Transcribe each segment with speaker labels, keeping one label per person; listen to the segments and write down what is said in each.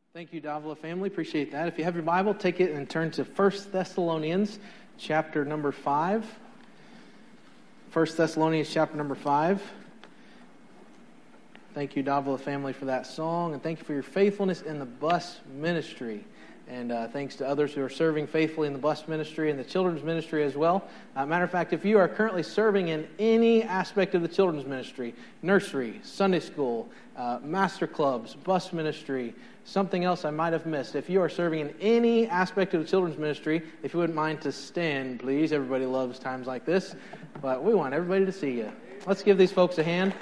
Speaker 1: Thank you, Davila family. Appreciate that. If you have your Bible, take it and turn to 1 Thessalonians chapter number 5. 1 Thessalonians chapter number 5. Thank you, Davila family, for that song, and thank you for your faithfulness in the bus ministry. And thanks to others who are serving faithfully in the bus ministry and the children's ministry as well. Matter of fact, if you are currently serving in any aspect of the children's ministry, nursery, Sunday school, master clubs, bus ministry, something else I might have missed. If you are serving in any aspect of the children's ministry, if you wouldn't mind to stand, please. Everybody loves times like this, but we want everybody to see you. Let's give these folks a hand.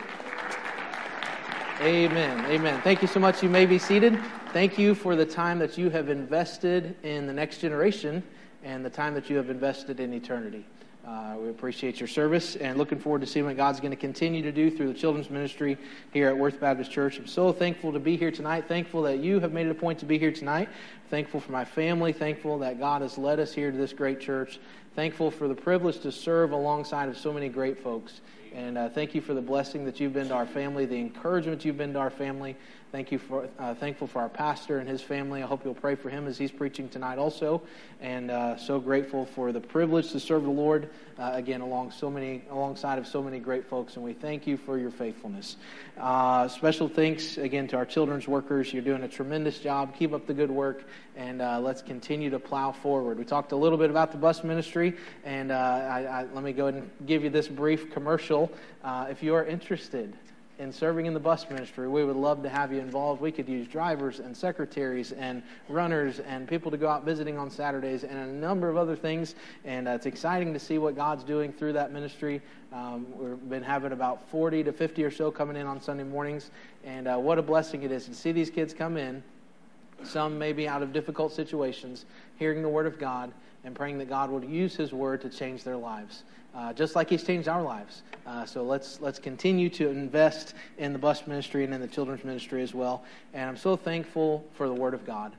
Speaker 1: Amen. Amen. Thank you so much. You may be seated. Thank you for the time that you have invested in the next generation and the time that you have invested in eternity. We appreciate your service and looking forward to seeing what God's going to continue to do through the children's ministry here at Worth Baptist Church. I'm so thankful to be here tonight. Thankful that you have made it a point to be here tonight. Thankful for my family. Thankful that God has led us here to this great church. Thankful for the privilege to serve alongside of so many great folks. And thank you for the blessing that you've been to our family, the encouragement you've been to our family. Thankful for our pastor and his family. I hope you'll pray for him as he's preaching tonight also. And so grateful for the privilege to serve the Lord again alongside of so many great folks. And we thank you for your faithfulness. Special thanks again to our children's workers. You're doing a tremendous job. Keep up the good work, and let's continue to plow forward. We talked a little bit about the bus ministry, and let me go ahead and give you this brief commercial. If you are interested in serving in the bus ministry, we would love to have you involved. We could use drivers and secretaries and runners and people to go out visiting on Saturdays and a number of other things. And it's exciting to see what God's doing through that ministry. We've been having about 40 to 50 or so coming in on Sunday mornings. And what a blessing it is to see these kids come in, some maybe out of difficult situations, hearing the Word of God and praying that God would use His Word to change their lives. Just like He's changed our lives. So let's continue to invest in the bus ministry and in the children's ministry as well. And I'm so thankful for the Word of God.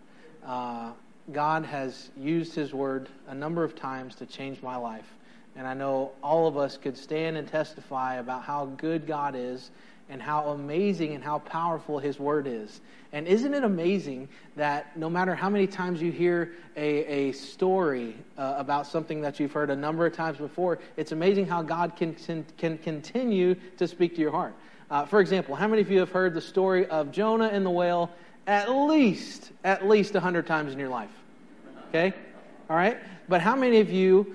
Speaker 1: God has used His Word a number of times to change my life. And I know all of us could stand and testify about how good God is and how amazing and how powerful His Word is. And isn't it amazing that no matter how many times you hear a story about something that you've heard a number of times before, it's amazing how God can continue to speak to your heart. For example, how many of you have heard the story of Jonah and the whale at least 100 times in your life? Okay? All right? But how many of you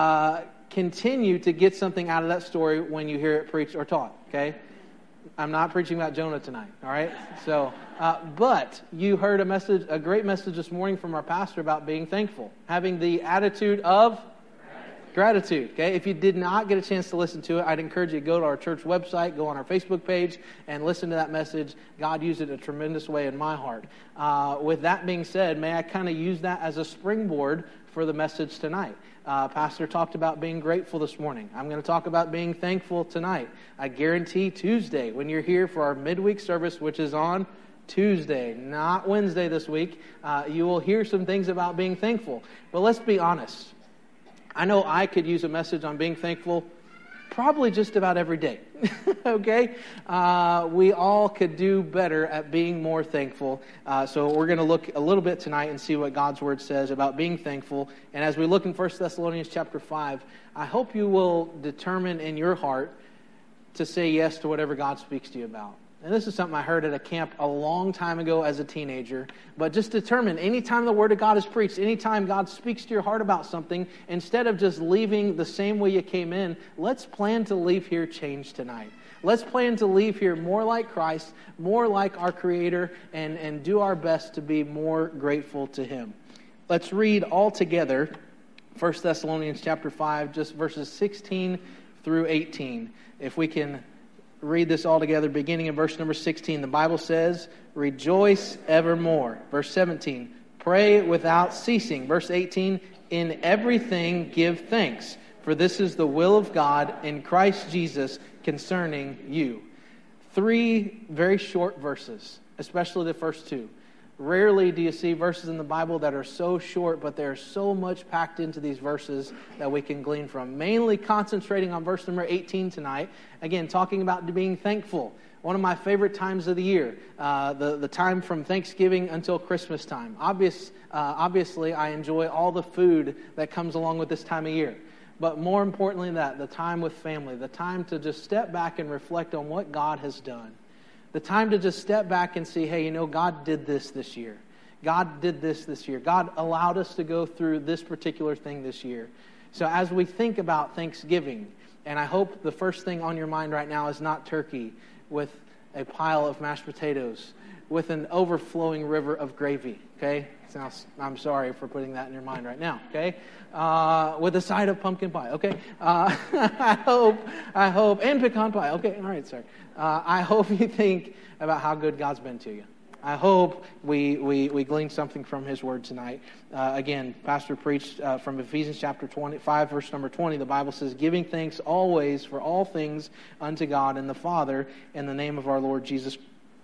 Speaker 1: continue to get something out of that story when you hear it preached or taught? Okay? I'm not preaching about Jonah tonight, all right? So, but you heard a great message this morning from our pastor about being thankful, having the attitude of gratitude, okay? If you did not get a chance to listen to it, I'd encourage you to go to our church website, go on our Facebook page, and listen to that message. God used it a tremendous way in my heart. With that being said, may I kind of use that as a springboard for the message tonight. Pastor talked about being grateful this morning. I'm going to talk about being thankful tonight. I guarantee Tuesday, when you're here for our midweek service, which is on Tuesday, not Wednesday this week, you will hear some things about being thankful. But let's be honest. I know I could use a message on being thankful probably just about every day, okay? We all could do better at being more thankful. So we're going to look a little bit tonight and see what God's Word says about being thankful. And as we look in 1 Thessalonians chapter 5, I hope you will determine in your heart to say yes to whatever God speaks to you about. And this is something I heard at a camp a long time ago as a teenager. But just determine, anytime the Word of God is preached, anytime God speaks to your heart about something, instead of just leaving the same way you came in, let's plan to leave here changed tonight. Let's plan to leave here more like Christ, more like our Creator, and do our best to be more grateful to Him. Let's read all together 1 Thessalonians chapter 5, just verses 16 through 18. If we can read this all together, beginning in verse number 16. The Bible says, "Rejoice evermore." Verse 17, "Pray without ceasing." Verse 18, "In everything give thanks, for this is the will of God in Christ Jesus concerning you." 3 very short verses, especially the first 2. Rarely do you see verses in the Bible that are so short, but there's so much packed into these verses that we can glean from. Mainly concentrating on verse number 18 tonight. Again, talking about being thankful. One of my favorite times of the year, the time from Thanksgiving until Christmas time. Obviously, I enjoy all the food that comes along with this time of year. But more importantly than that, the time with family, the time to just step back and reflect on what God has done. The time to just step back and see, hey, God did this year. God did this year. God allowed us to go through this particular thing this year. So as we think about Thanksgiving, and I hope the first thing on your mind right now is not turkey with a pile of mashed potatoes with an overflowing river of gravy, okay? I'm sorry for putting that in your mind right now, okay? With a side of pumpkin pie, okay? I hope, and pecan pie, okay, all right, sorry. I hope you think about how good God's been to you. I hope we glean something from His Word tonight. Again, Pastor preached from Ephesians chapter 25, verse number 20. The Bible says, giving thanks always for all things unto God and the Father in the name of our Lord Jesus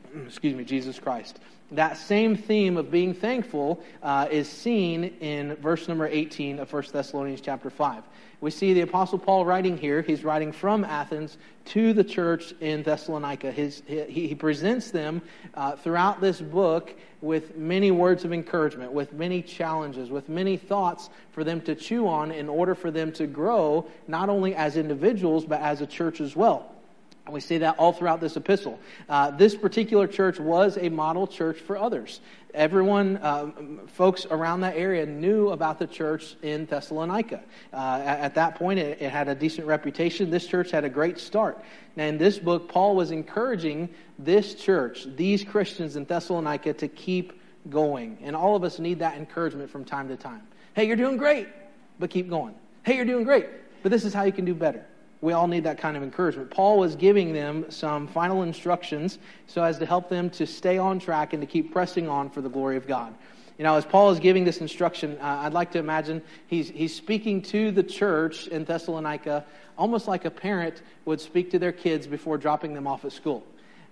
Speaker 1: Christ. That same theme of being thankful is seen in verse number 18 of 1 Thessalonians chapter 5. We see the Apostle Paul writing here. He's writing from Athens to the church in Thessalonica. He presents them throughout this book with many words of encouragement, with many challenges, with many thoughts for them to chew on in order for them to grow, not only as individuals, but as a church as well. We see that all throughout this epistle. This particular church was a model church for others. Everyone, folks around that area knew about the church in Thessalonica. At that point, it had a decent reputation. This church had a great start. Now, in this book, Paul was encouraging this church, these Christians in Thessalonica, to keep going. And all of us need that encouragement from time to time. Hey, you're doing great, but keep going. Hey, you're doing great, but this is how you can do better. We all need that kind of encouragement. Paul was giving them some final instructions so as to help them to stay on track and to keep pressing on for the glory of God. As Paul is giving this instruction, I'd like to imagine he's speaking to the church in Thessalonica almost like a parent would speak to their kids before dropping them off at school.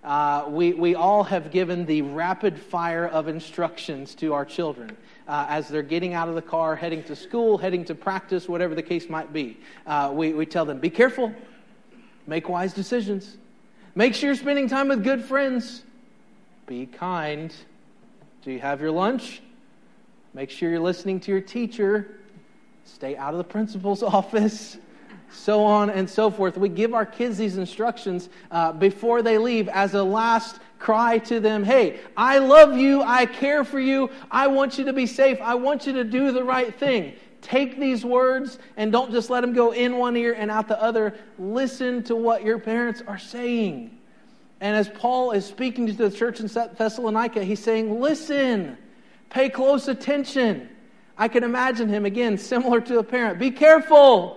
Speaker 1: We all have given the rapid fire of instructions to our children as they're getting out of the car, heading to school, heading to practice, whatever the case might be. We tell them, be careful, make wise decisions, make sure you're spending time with good friends, be kind. Do you have your lunch? Make sure you're listening to your teacher, stay out of the principal's office. So on and so forth. We give our kids these instructions before they leave as a last cry to them. Hey, I love you. I care for you. I want you to be safe. I want you to do the right thing. Take these words and don't just let them go in one ear and out the other. Listen to what your parents are saying. And as Paul is speaking to the church in Thessalonica, he's saying, listen, pay close attention. I can imagine him, again, similar to a parent. Be careful.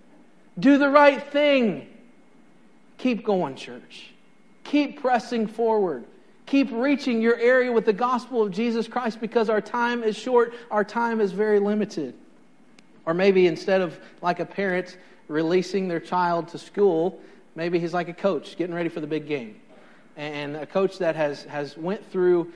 Speaker 1: Do the right thing. Keep going, church. Keep pressing forward. Keep reaching your area with the gospel of Jesus Christ because our time is short. Our time is very limited. Or maybe instead of like a parent releasing their child to school, maybe he's like a coach getting ready for the big game. And a coach that has went through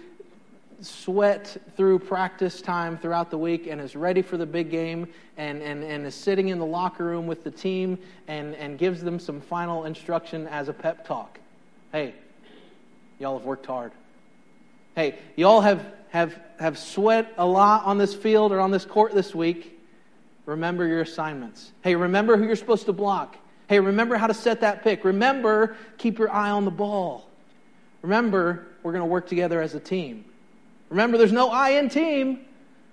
Speaker 1: sweat through practice time throughout the week and is ready for the big game and is sitting in the locker room with the team and gives them some final instruction as a pep talk. Hey, y'all have worked hard. Hey, y'all have sweat a lot on this field or on this court this week. Remember your assignments. Hey, remember who you're supposed to block. Hey, remember how to set that pick. Remember, keep your eye on the ball. Remember, we're going to work together as a team. Remember, there's no I in team.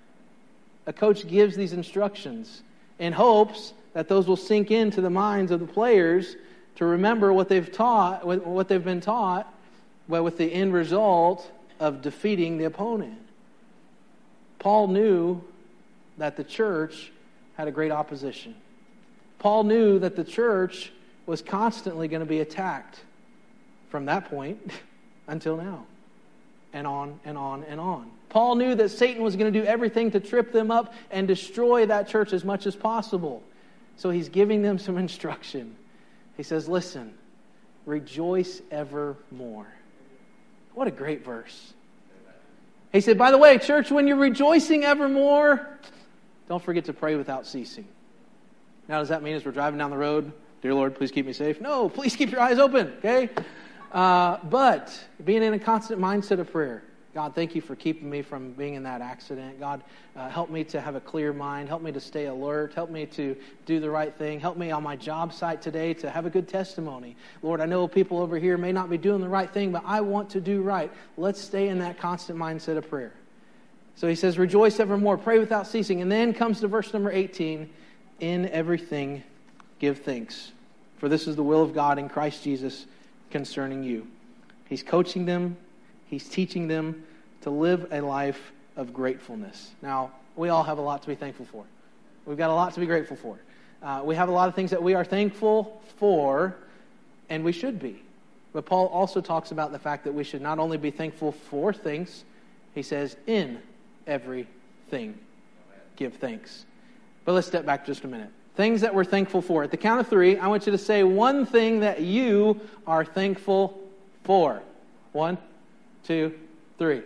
Speaker 1: A coach gives these instructions in hopes that those will sink into the minds of the players to remember what they've been taught, but with the end result of defeating the opponent. Paul knew that the church had a great opposition. Paul knew that the church was constantly going to be attacked from that point until now. And on and on and on. Paul knew that Satan was going to do everything to trip them up and destroy that church as much as possible. So he's giving them some instruction. He says, listen, rejoice evermore. What a great verse. He said, by the way, church, when you're rejoicing evermore, don't forget to pray without ceasing. Now, does that mean as we're driving down the road, dear Lord, please keep me safe? No, please keep your eyes open, okay? But being in a constant mindset of prayer. God, thank you for keeping me from being in that accident. God, help me to have a clear mind. Help me to stay alert. Help me to do the right thing. Help me on my job site today to have a good testimony. Lord, I know people over here may not be doing the right thing, but I want to do right. Let's stay in that constant mindset of prayer. So he says, rejoice evermore, pray without ceasing. And then comes to verse number 18, in everything give thanks, for this is the will of God in Christ Jesus concerning you. He's coaching them. He's teaching them to live a life of gratefulness. Now, we all have a lot to be thankful for. We've got a lot to be grateful for. We have a lot of things that we are thankful for, and we should be. But Paul also talks about the fact that we should not only be thankful for things, he says, in everything, give thanks. But let's step back just a minute. Things that we're thankful for. At the count of 3, I want you to say one thing that you are thankful for. 1, 2, 3.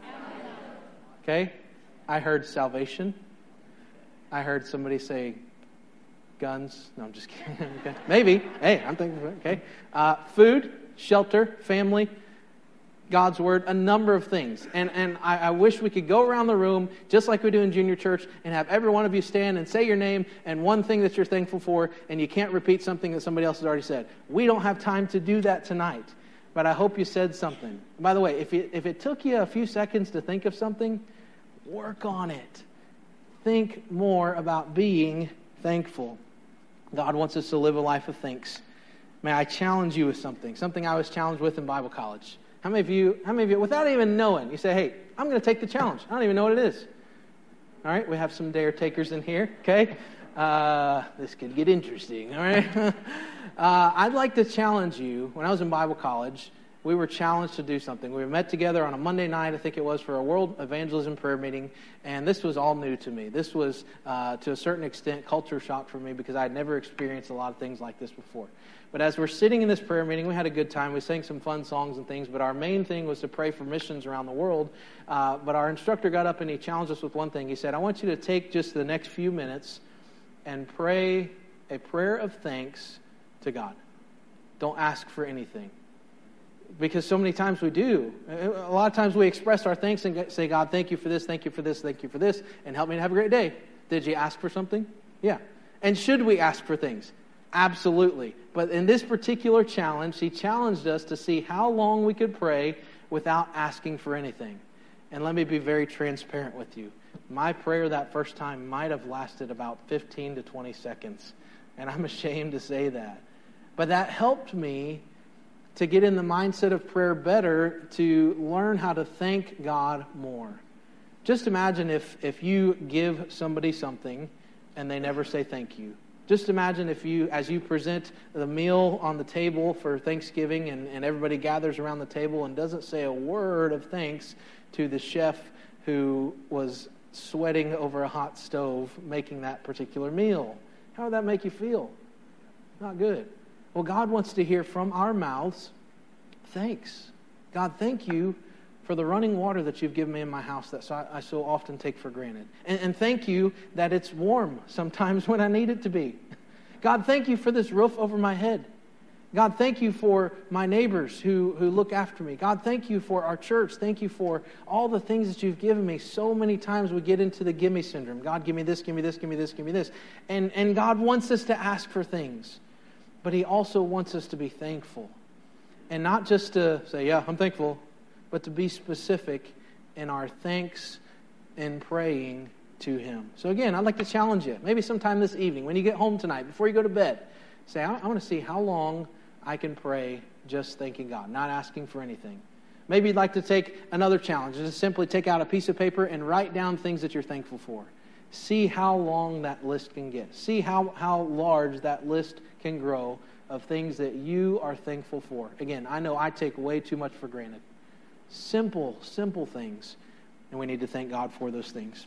Speaker 1: Okay? I heard salvation. I heard somebody say guns. No, I'm just kidding. Okay. Maybe. Hey, I'm thankful for it. Okay. Food, shelter, family, God's word, a number of things. And I wish we could go around the room, just like we do in junior church, and have every one of you stand and say your name and one thing that you're thankful for, and you can't repeat something that somebody else has already said. We don't have time to do that tonight. But I hope you said something. By the way, if it took you a few seconds to think of something, work on it. Think more about being thankful. God wants us to live a life of thanks. May I challenge you with something I was challenged with in Bible college. How many of you, without even knowing, you say, hey, I'm going to take the challenge. I don't even know what it is. All right, we have some dare takers in here, okay? This could get interesting, all right? I'd like to challenge you. When I was in Bible college, we were challenged to do something. We met together on a Monday night, I think it was, for a World Evangelism prayer meeting, and this was all new to me. This was, to a certain extent, culture shock for me because I had never experienced a lot of things like this before. But as we're sitting in this prayer meeting, we had a good time. We sang some fun songs and things, but our main thing was to pray for missions around the world. But our instructor got up and he challenged us with one thing. He said, I want you to take just the next few minutes and pray a prayer of thanks to God. Don't ask for anything. Because so many times we do. A lot of times we express our thanks and say, God, thank you for this, thank you for this, thank you for this, and help me to have a great day. Did you ask for something? Yeah. And should we ask for things? Absolutely. But in this particular challenge, he challenged us to see how long we could pray without asking for anything. And let me be very transparent with you. My prayer that first time might have lasted about 15 to 20 seconds. And I'm ashamed to say that. But that helped me to get in the mindset of prayer better, to learn how to thank God more. Just imagine if you give somebody something and they never say thank you. Just imagine if you, as you present the meal on the table for Thanksgiving and everybody gathers around the table and doesn't say a word of thanks to the chef who was sweating over a hot stove making that particular meal. How would that make you feel? Not good. Well, God wants to hear from our mouths, thanks. God, thank you for the running water that you've given me in my house that I so often take for granted. And thank you that it's warm sometimes when I need it to be. God, thank you for this roof over my head. God, thank you for my neighbors who look after me. God, thank you for our church. Thank you for all the things that you've given me. So many times we get into the gimme syndrome. God, give me this, give me this, give me this, give me this. And God wants us to ask for things. But he also wants us to be thankful. And not just to say, yeah, I'm thankful, but to be specific in our thanks and praying to him. So again, I'd like to challenge you. Maybe sometime this evening, when you get home tonight, before you go to bed, say, I want to see how long I can pray just thanking God, not asking for anything. Maybe you'd like to take another challenge, just simply take out a piece of paper and write down things that you're thankful for. See how long that list can get. See how large that list can grow of things that you are thankful for. Again, I know I take way too much for granted. Simple things. And we need to thank God for those things.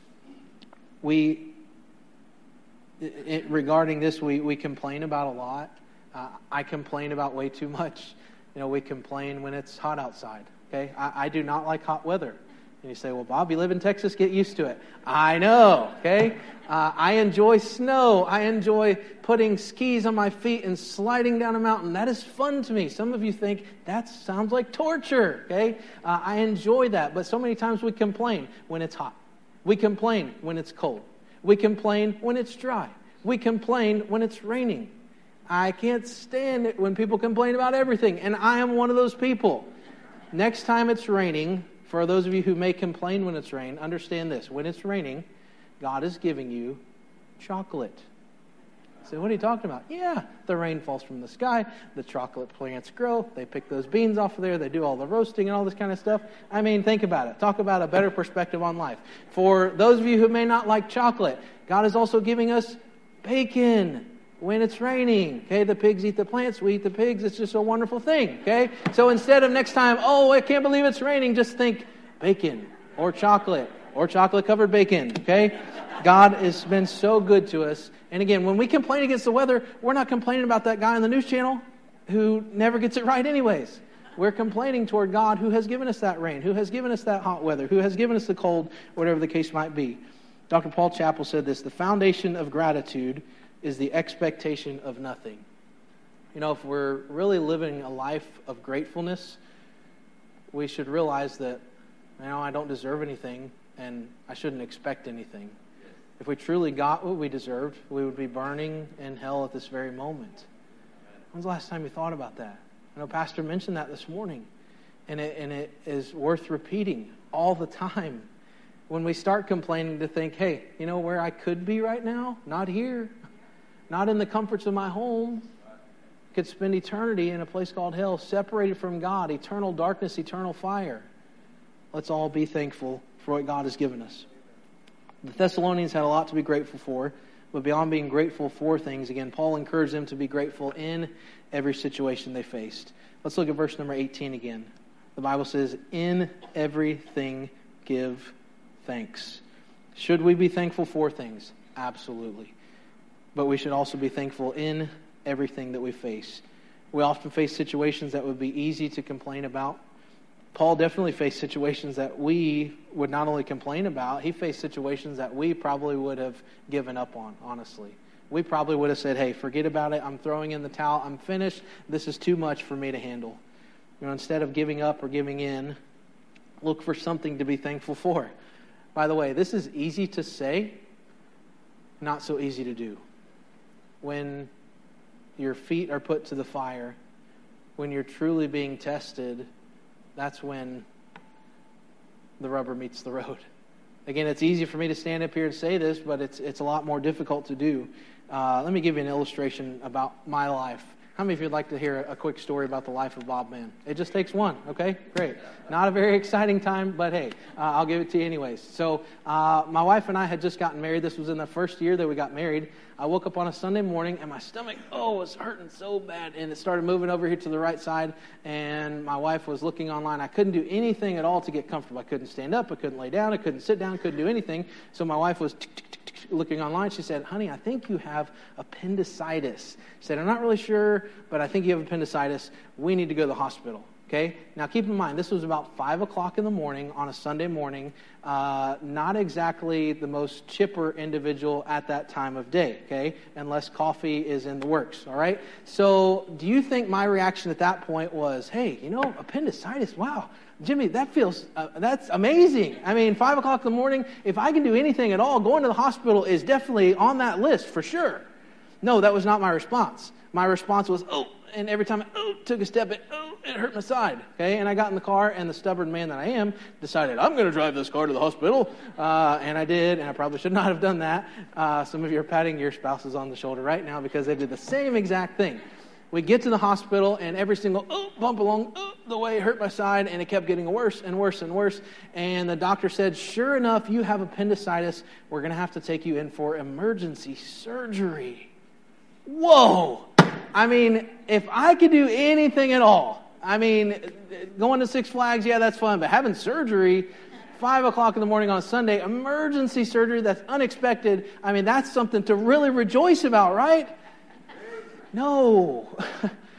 Speaker 1: Regarding this, we complain about a lot. I complain about way too much. We complain when it's hot outside. Okay, I do not like hot weather. And you say, well, Bob, you live in Texas, get used to it. I know, okay? I enjoy snow. I enjoy putting skis on my feet and sliding down a mountain. That is fun to me. Some of you think that sounds like torture, okay? I enjoy that, but so many times we complain when it's hot. We complain when it's cold. We complain when it's dry. We complain when it's raining. I can't stand it when people complain about everything, and I am one of those people. Next time it's raining, for those of you who may complain when it's rain, understand this. When it's raining, God is giving you chocolate. So what are you talking about? Yeah, the rain falls from the sky. The chocolate plants grow. They pick those beans off of there. They do all the roasting and all this kind of stuff. I mean, think about it. Talk about a better perspective on life. For those of you who may not like chocolate, God is also giving us bacon when it's raining. Okay, the pigs eat the plants. We eat the pigs. It's just a wonderful thing. Okay, so instead of next time, oh, I can't believe it's raining, just think bacon or chocolate-covered bacon. Okay, God has been so good to us. And again, when we complain against the weather, we're not complaining about that guy on the news channel who never gets it right anyways. We're complaining toward God who has given us that rain, who has given us that hot weather, who has given us the cold, whatever the case might be. Dr. Paul Chappell said this: the foundation of gratitude is the expectation of nothing. You know, if we're really living a life of gratefulness, we should realize that, you know, I don't deserve anything and I shouldn't expect anything. If we truly got what we deserved, we would be burning in hell at this very moment. When's the last time you thought about that? I know Pastor mentioned that this morning, and it is worth repeating all the time. When we start complaining, to think, hey, you know where I could be right now? Not here. Not in the comforts of my home. Could spend eternity in a place called hell, separated from God, eternal darkness, eternal fire. Let's all be thankful for what God has given us. The Thessalonians had a lot to be grateful for, but beyond being grateful for things, again, Paul encouraged them to be grateful in every situation they faced. Let's look at verse number 18 again. The Bible says, in everything give thanks. Should we be thankful for things? Absolutely. But we should also be thankful in everything that we face. We often face situations that would be easy to complain about. Paul definitely faced situations that we would not only complain about, he faced situations that we probably would have given up on, honestly. We probably would have said, hey, forget about it. I'm throwing in the towel. I'm finished. This is too much for me to handle. You know, instead of giving up or giving in, look for something to be thankful for. By the way, this is easy to say, not so easy to do. When your feet are put to the fire, when you're truly being tested, that's when the rubber meets the road. Again, it's easy for me to stand up here and say this, but it's a lot more difficult to do. Let me give you an illustration about my life. How many of you would like to hear a quick story about the life of Bob Mann? It just takes one, okay? Great. Not a very exciting time, but hey, I'll give it to you anyways. So my wife and I had just gotten married. This was in the first year that we got married. I woke up on a Sunday morning, and my stomach, was hurting so bad, and it started moving over here to the right side, and my wife was looking online. I couldn't do anything at all to get comfortable. I couldn't stand up. I couldn't lay down. I couldn't sit down. Couldn't do anything. So my wife was looking online. She said, honey, I think you have appendicitis. She said, I'm not really sure, but I think you have appendicitis. We need to go to the hospital. Okay? Now keep in mind, this was about 5 o'clock in the morning on a Sunday morning. Not exactly the most chipper individual at that time of day, okay? Unless coffee is in the works, all right? So do you think my reaction at that point was, hey, you know, appendicitis, wow. Jimmy, that's amazing. I mean, 5 o'clock in the morning, if I can do anything at all, going to the hospital is definitely on that list for sure. No, that was not my response. My response was, and every time I took a step, it hurt my side. Okay, and I got in the car, and the stubborn man that I am decided, I'm going to drive this car to the hospital. And I did, and I probably should not have done that. Some of you are patting your spouses on the shoulder right now because they did the same exact thing. We get to the hospital, and every single bump along the way hurt my side, and it kept getting worse and worse and worse. And the doctor said, sure enough, you have appendicitis. We're going to have to take you in for emergency surgery. Whoa! I mean, if I could do anything at all, I mean, going to Six Flags, yeah, that's fun, but having surgery, 5 o'clock in the morning on Sunday, emergency surgery, that's unexpected. I mean, that's something to really rejoice about, right? No.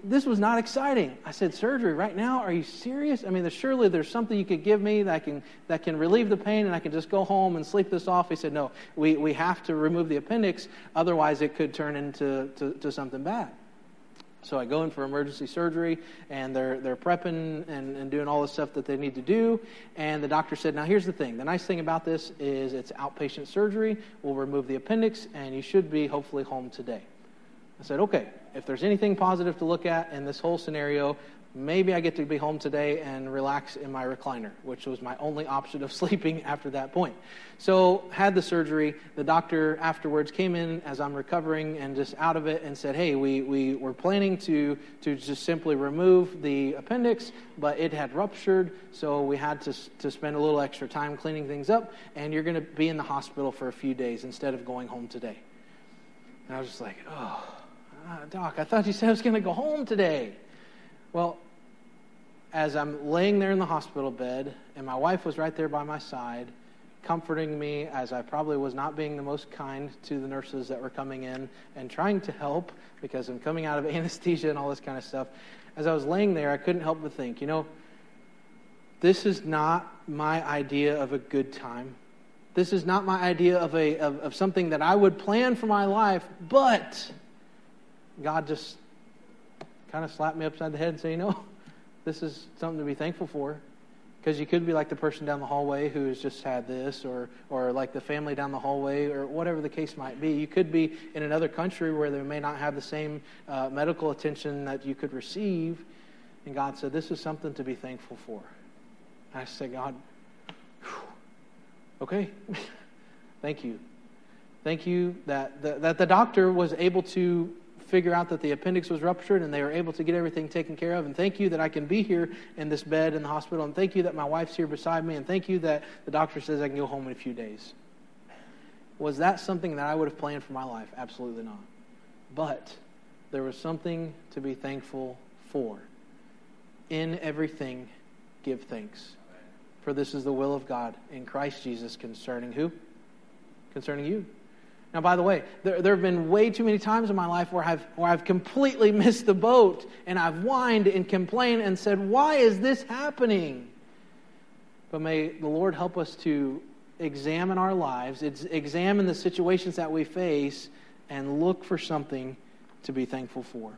Speaker 1: this was not exciting. I said, surgery right now? Are you serious? I mean, surely there's something you could give me that can relieve the pain and I can just go home and sleep this off. He said, no, we have to remove the appendix. Otherwise, it could turn into something bad. So I go in for emergency surgery, and they're prepping and doing all the stuff that they need to do. And the doctor said, now here's the thing. The nice thing about this is it's outpatient surgery. We'll remove the appendix, and you should be hopefully home today. I said, okay, if there's anything positive to look at in this whole scenario, maybe I get to be home today and relax in my recliner, which was my only option of sleeping after that point. So had the surgery. The doctor afterwards came in as I'm recovering and just out of it and said, hey, we were planning to just simply remove the appendix, but it had ruptured, so we had to spend a little extra time cleaning things up, and you're going to be in the hospital for a few days instead of going home today. And I was just like, Doc, I thought you said I was going to go home today. Well, as I'm laying there in the hospital bed, and my wife was right there by my side, comforting me as I probably was not being the most kind to the nurses that were coming in and trying to help because I'm coming out of anesthesia and all this kind of stuff. As I was laying there, I couldn't help but think, this is not my idea of a good time. This is not my idea of something that I would plan for my life, but God just kind of slapped me upside the head and said, this is something to be thankful for. Because you could be like the person down the hallway who has just had this, or like the family down the hallway, or whatever the case might be. You could be in another country where they may not have the same medical attention that you could receive. And God said, this is something to be thankful for. And I said, God, okay, thank you. Thank you that the doctor was able to figure out that the appendix was ruptured and they were able to get everything taken care of. And thank you that I can be here in this bed in the hospital. And thank you that my wife's here beside me. And thank you that the doctor says I can go home in a few days. Was that something that I would have planned for my life? Absolutely not. But there was something to be thankful for. In everything, give thanks. For this is the will of God in Christ Jesus concerning who? Concerning you. Now, by the way, there have been way too many times in my life where I've completely missed the boat, and I've whined and complained and said, why is this happening? But may the Lord help us to examine our lives, examine the situations that we face, and look for something to be thankful for.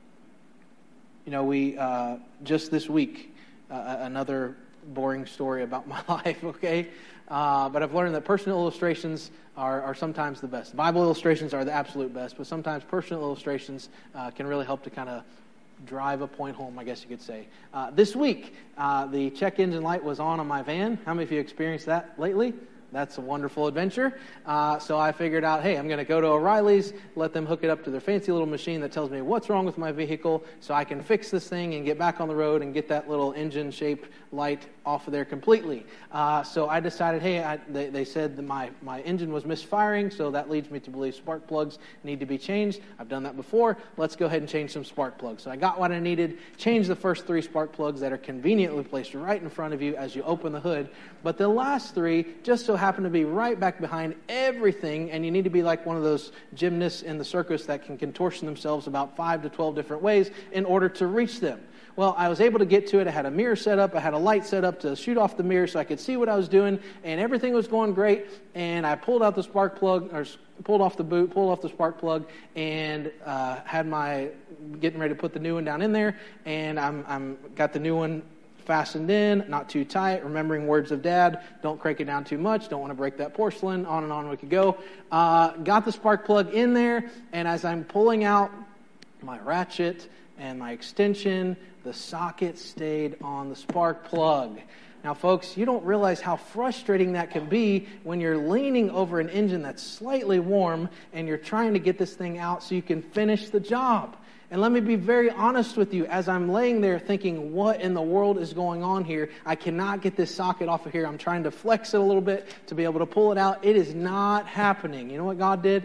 Speaker 1: We just this week, another boring story about my life, okay? But I've learned that personal illustrations are sometimes the best. Bible illustrations are the absolute best, but sometimes personal illustrations can really help to kind of drive a point home, I guess you could say. This week, the check engine light was on my van. How many of you experienced that lately? That's a wonderful adventure. So I figured out, hey, I'm going to go to O'Reilly's, let them hook it up to their fancy little machine that tells me what's wrong with my vehicle so I can fix this thing and get back on the road and get that little engine-shaped light off of there completely. So I decided, hey, they said that my engine was misfiring, so that leads me to believe spark plugs need to be changed. I've done that before. Let's go ahead and change some spark plugs. So I got what I needed, changed the first 3 spark plugs that are conveniently placed right in front of you as you open the hood. But the last 3 just so happen to be right back behind everything, and you need to be like one of those gymnasts in the circus that can contortion themselves about 5 to 12 different ways in order to reach them. Well, I was able to get to it. I had a mirror set up. I had a light set up to shoot off the mirror so I could see what I was doing, and everything was going great. And I pulled out the spark plug, or pulled off the boot, pulled off the spark plug, and had my getting ready to put the new one down in there. And I'm got the new one fastened in, not too tight, remembering words of Dad, don't crank it down too much, don't want to break that porcelain, on and on we could go. Got the spark plug in there, and as I'm pulling out my ratchet and my extension, the socket stayed on the spark plug. Now, folks, you don't realize how frustrating that can be when you're leaning over an engine that's slightly warm and you're trying to get this thing out so you can finish the job. And let me be very honest with you. As I'm laying there thinking, what in the world is going on here? I cannot get this socket off of here. I'm trying to flex it a little bit to be able to pull it out. It is not happening. You know what God did?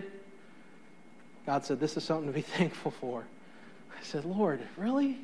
Speaker 1: God said, this is something to be thankful for. I said, Lord, really?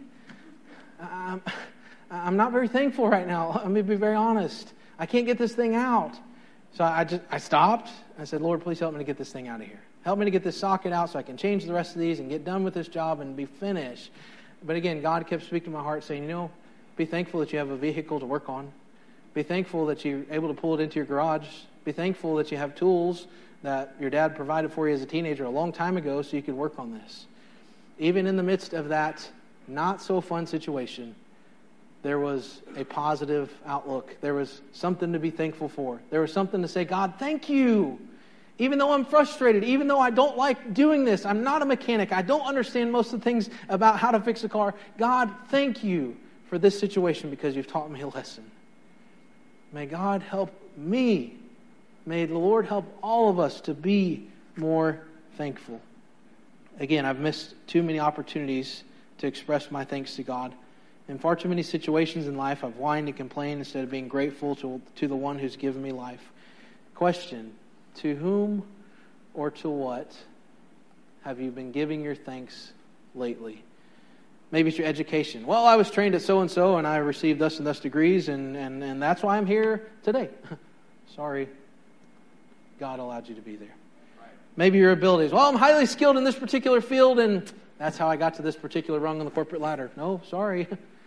Speaker 1: I'm not very thankful right now. Let me be very honest. I can't get this thing out. So I stopped. I said, Lord, please help me to get this thing out of here. Help me to get this socket out so I can change the rest of these and get done with this job and be finished. But again, God kept speaking to my heart saying, be thankful that you have a vehicle to work on. Be thankful that you're able to pull it into your garage. Be thankful that you have tools that your dad provided for you as a teenager a long time ago so you could work on this. Even in the midst of that not so fun situation, there was a positive outlook. There was something to be thankful for. There was something to say, God, thank you. Even though I'm frustrated, even though I don't like doing this, I'm not a mechanic, I don't understand most of the things about how to fix a car. God, thank you for this situation because you've taught me a lesson. May God help me. May the Lord help all of us to be more thankful. Again, I've missed too many opportunities to express my thanks to God. In far too many situations in life, I've whined and complained instead of being grateful to the one who's given me life. Question, to whom or to what have you been giving your thanks lately? Maybe it's your education. Well, I was trained at so-and-so and I received thus and thus degrees and that's why I'm here today. Sorry. God allowed you to be there. Maybe your abilities. Well, I'm highly skilled in this particular field and that's how I got to this particular rung on the corporate ladder. No, sorry.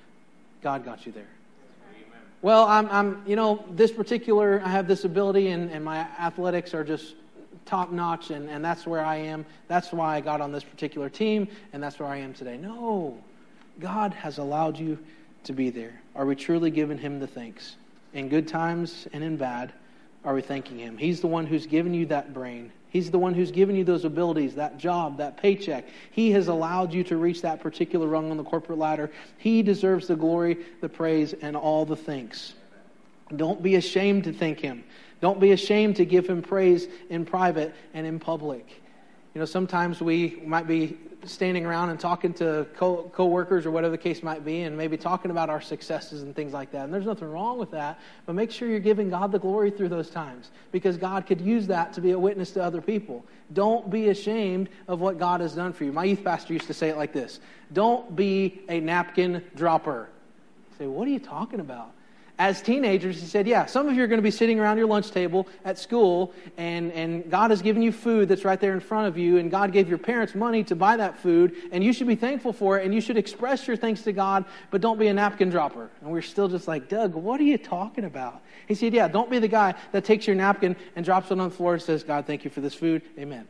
Speaker 1: God got you there. Amen. Well, I'm this particular, I have this ability and my athletics are just top notch and that's where I am. That's why I got on this particular team and that's where I am today. No, God has allowed you to be there. Are we truly giving Him the thanks? In good times and in bad, are we thanking Him? He's the one who's given you that brain. He's the one who's given you those abilities, that job, that paycheck. He has allowed you to reach that particular rung on the corporate ladder. He deserves the glory, the praise, and all the thanks. Don't be ashamed to thank Him. Don't be ashamed to give Him praise in private and in public. Sometimes we might be standing around and talking to co-workers or whatever the case might be and maybe talking about our successes and things like that. And there's nothing wrong with that. But make sure you're giving God the glory through those times because God could use that to be a witness to other people. Don't be ashamed of what God has done for you. My youth pastor used to say it like this. Don't be a napkin dropper. You say, what are you talking about? As teenagers, he said, yeah, some of you are going to be sitting around your lunch table at school and God has given you food that's right there in front of you and God gave your parents money to buy that food and you should be thankful for it and you should express your thanks to God, but don't be a napkin dropper. And we're still just like, Doug, what are you talking about? He said, yeah, don't be the guy that takes your napkin and drops it on the floor and says, God, thank you for this food. Amen.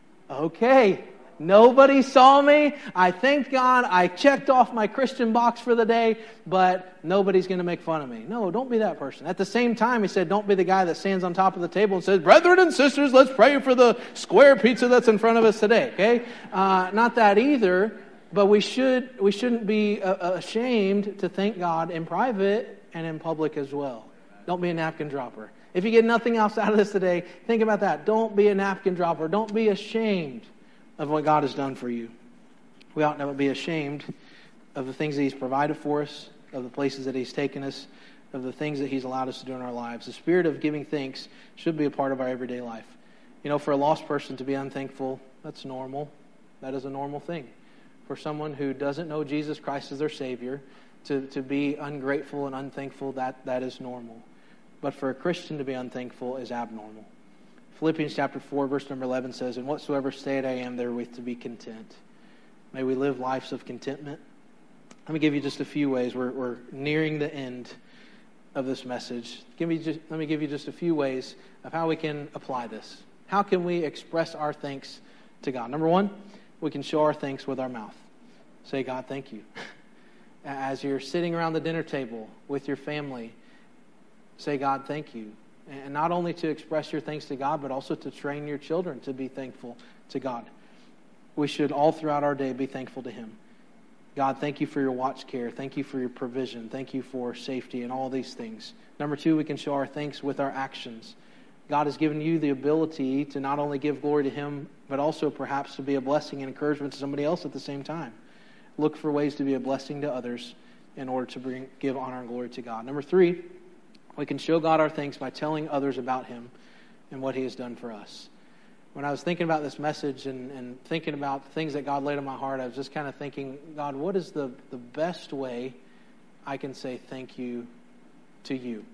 Speaker 1: Okay. Nobody saw me. I thanked God. I checked off my Christian box for the day, but nobody's going to make fun of me. No, don't be that person. At the same time, he said, don't be the guy that stands on top of the table and says, brethren and sisters, let's pray for the square pizza that's in front of us today. Okay? Not that either, but we shouldn't be ashamed to thank God in private and in public as well. Don't be a napkin dropper. If you get nothing else out of this today, think about that. Don't be a napkin dropper. Don't be ashamed of what God has done for you. We ought never be ashamed of the things that He's provided for us, of the places that He's taken us, of the things that He's allowed us to do in our lives. The spirit of giving thanks should be a part of our everyday life. For a lost person to be unthankful, that's normal. That is a normal thing. For someone who doesn't know Jesus Christ as their Savior, to be ungrateful and unthankful, that is normal. But for a Christian to be unthankful is abnormal. Philippians chapter 4, verse number 11 says, "In whatsoever state I am, therewith to be content." May we live lives of contentment. Let me give you just a few ways. We're nearing the end of this message. Let me give you just a few ways of how we can apply this. How can we express our thanks to God? Number one, we can show our thanks with our mouth. Say, God, thank you. As you're sitting around the dinner table with your family, say, God, thank you. And not only to express your thanks to God, but also to train your children to be thankful to God. We should all throughout our day be thankful to Him. God, thank you for your watch care. Thank you for your provision. Thank you for safety and all these things. Number two, we can show our thanks with our actions. God has given you the ability to not only give glory to Him, but also perhaps to be a blessing and encouragement to somebody else at the same time. Look for ways to be a blessing to others in order to give honor and glory to God. Number three, we can show God our thanks by telling others about Him and what He has done for us. When I was thinking about this message and thinking about the things that God laid on my heart, I was just kind of thinking, God, what is the best way I can say thank you to you,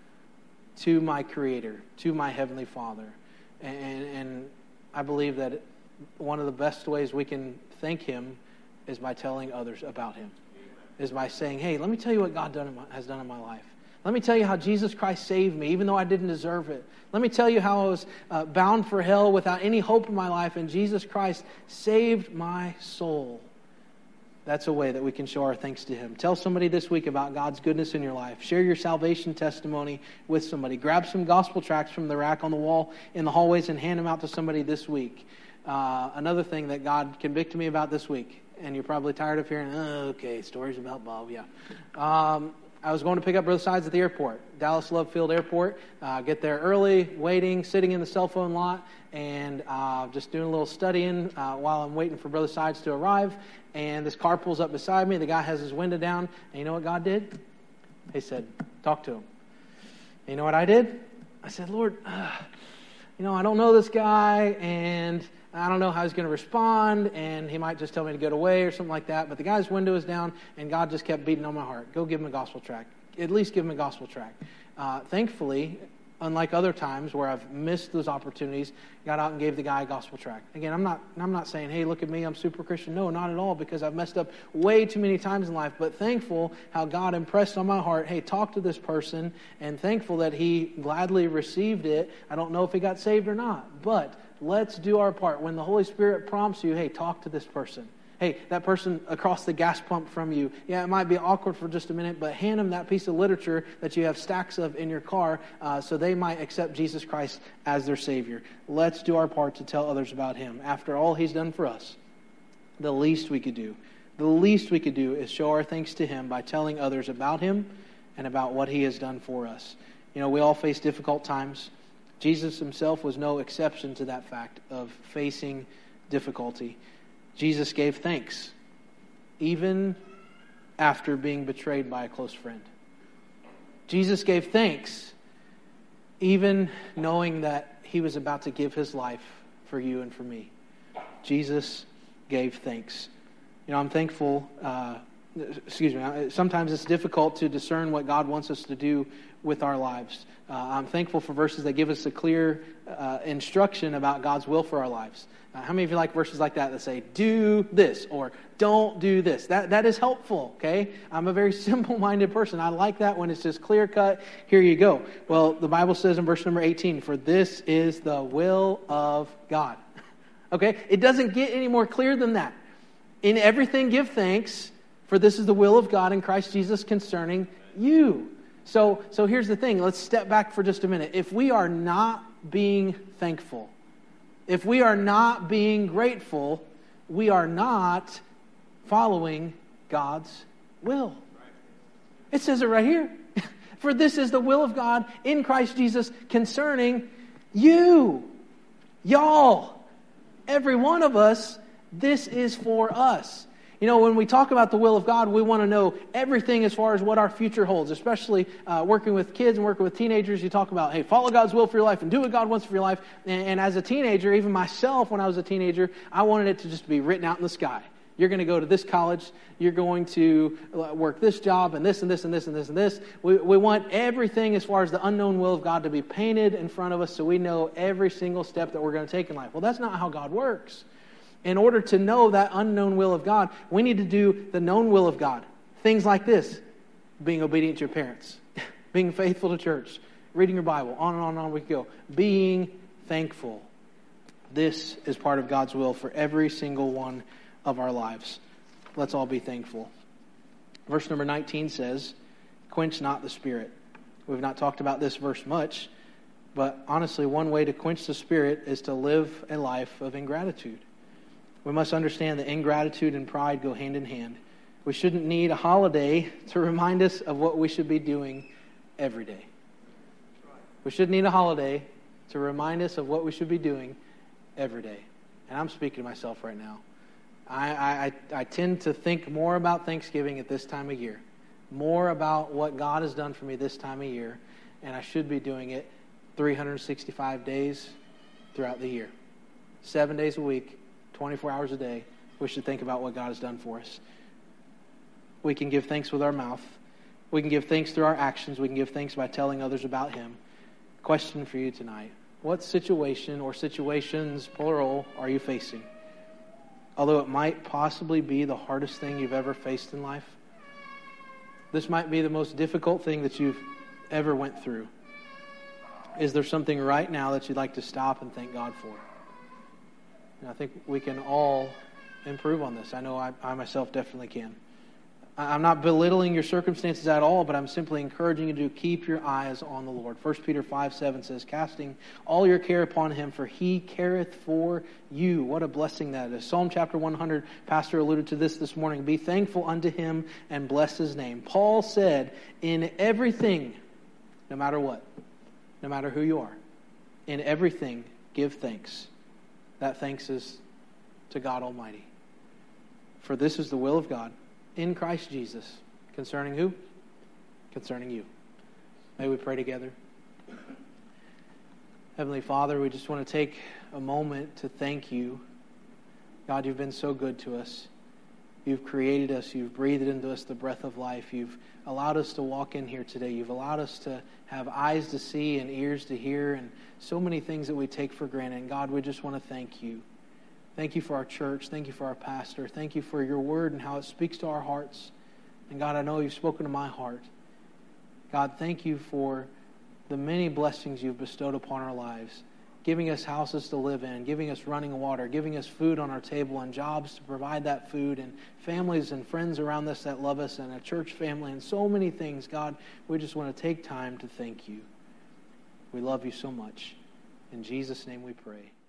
Speaker 1: to my Creator, to my Heavenly Father? And I believe that one of the best ways we can thank Him is by telling others about Him. Is by saying, hey, let me tell you what God has done in my life. Let me tell you how Jesus Christ saved me, even though I didn't deserve it. Let me tell you how I was bound for hell without any hope in my life, and Jesus Christ saved my soul. That's a way that we can show our thanks to Him. Tell somebody this week about God's goodness in your life. Share your salvation testimony with somebody. Grab some gospel tracts from the rack on the wall in the hallways and hand them out to somebody this week. Another thing that God convicted me about this week, and you're probably tired of hearing, okay, stories about Bob, yeah. I was going to pick up Brother Sides at the airport, Dallas Love Field Airport. Get there early, waiting, sitting in the cell phone lot, and just doing a little studying while I'm waiting for Brother Sides to arrive. And this car pulls up beside me. The guy has his window down. And you know what God did? He said, talk to him. And you know what I did? I said, Lord, I don't know this guy, and I don't know how he's going to respond, and he might just tell me to get away or something like that. But the guy's window is down, and God just kept beating on my heart. Go give him a gospel tract. At least give him a gospel tract. Thankfully, unlike other times where I've missed those opportunities, got out and gave the guy a gospel tract. Again, I'm not saying, hey, look at me, I'm super Christian. No, not at all, because I've messed up way too many times in life. But thankful how God impressed on my heart, hey, talk to this person, and thankful that he gladly received it. I don't know if he got saved or not, but let's do our part. When the Holy Spirit prompts you, hey, talk to this person. Hey, that person across the gas pump from you, yeah, it might be awkward for just a minute, but hand them that piece of literature that you have stacks of in your car so they might accept Jesus Christ as their Savior. Let's do our part to tell others about Him. After all He's done for us, the least we could do is show our thanks to Him by telling others about Him and about what He has done for us. You know, we all face difficult times. Jesus Himself was no exception to that fact of facing difficulty. Jesus gave thanks, even after being betrayed by a close friend. Jesus gave thanks, even knowing that He was about to give His life for you and for me. Jesus gave thanks. You know, I'm thankful, sometimes it's difficult to discern what God wants us to do with our lives. I'm thankful for verses that give us a clear instruction about God's will for our lives. How many of you like verses like that say, do this, or don't do this? That is helpful, okay? I'm a very simple-minded person. I like that when it's just clear-cut. Here you go. Well, the Bible says in verse number 18, for this is the will of God. Okay? It doesn't get any more clear than that. In everything give thanks, for this is the will of God in Christ Jesus concerning you. So here's the thing. Let's step back for just a minute. If we are not being thankful, if we are not being grateful, we are not following God's will. It says it right here. For this is the will of God in Christ Jesus concerning you. Y'all. Every one of us, this is for us. You know, when we talk about the will of God, we want to know everything as far as what our future holds, especially working with kids and working with teenagers. You talk about, hey, follow God's will for your life and do what God wants for your life. And as a teenager, even myself, when I was a teenager, I wanted it to just be written out in the sky. You're going to go to this college. You're going to work this job and this and this and this and this and this. We want everything as far as the unknown will of God to be painted in front of us so we know every single step that we're going to take in life. Well, that's not how God works. In order to know that unknown will of God, we need to do the known will of God. Things like this: being obedient to your parents, being faithful to church, reading your Bible, on and on and on we go. Being thankful. This is part of God's will for every single one of our lives. Let's all be thankful. Verse number 19 says, quench not the spirit. We've not talked about this verse much, but honestly, one way to quench the spirit is to live a life of ingratitude. We must understand that ingratitude and pride go hand in hand. We shouldn't need a holiday to remind us of what we should be doing every day. We shouldn't need a holiday to remind us of what we should be doing every day. And I'm speaking to myself right now. I tend to think more about Thanksgiving at this time of year, more about what God has done for me this time of year, and I should be doing it 365 days throughout the year. 7 days a week, 24 hours a day, we should think about what God has done for us. We can give thanks with our mouth. We can give thanks through our actions. We can give thanks by telling others about Him. Question for you tonight. What situation or situations, plural, are you facing? although it might possibly be the hardest thing you've ever faced in life, this might be the most difficult thing that you've ever went through. Is there something right now that you'd like to stop and thank God for? And I think we can all improve on this. I know I myself definitely can. I'm not belittling your circumstances at all, but I'm simply encouraging you to keep your eyes on the Lord. 1 Peter 5:7 says, casting all your care upon him, for he careth for you. What a blessing that is. Psalm chapter 100, Pastor alluded to this morning. Be thankful unto him and bless his name. Paul said, in everything, no matter what, no matter who you are, in everything, give thanks. That thanks is to God Almighty. For this is the will of God in Christ Jesus. Concerning who? Concerning you. May we pray together. Heavenly Father, we just want to take a moment to thank you. God, you've been so good to us. You've created us. You've breathed into us the breath of life. You've allowed us to walk in here today. You've allowed us to have eyes to see and ears to hear and so many things that we take for granted. And God, we just want to thank you. Thank you for our church. Thank you for our pastor. Thank you for your word and how it speaks to our hearts. And God, I know you've spoken to my heart. God, thank you for the many blessings you've bestowed upon our lives, giving us houses to live in, giving us running water, giving us food on our table and jobs to provide that food, and families and friends around us that love us, and a church family, and so many things. God, we just want to take time to thank you. We love you so much. In Jesus' name we pray.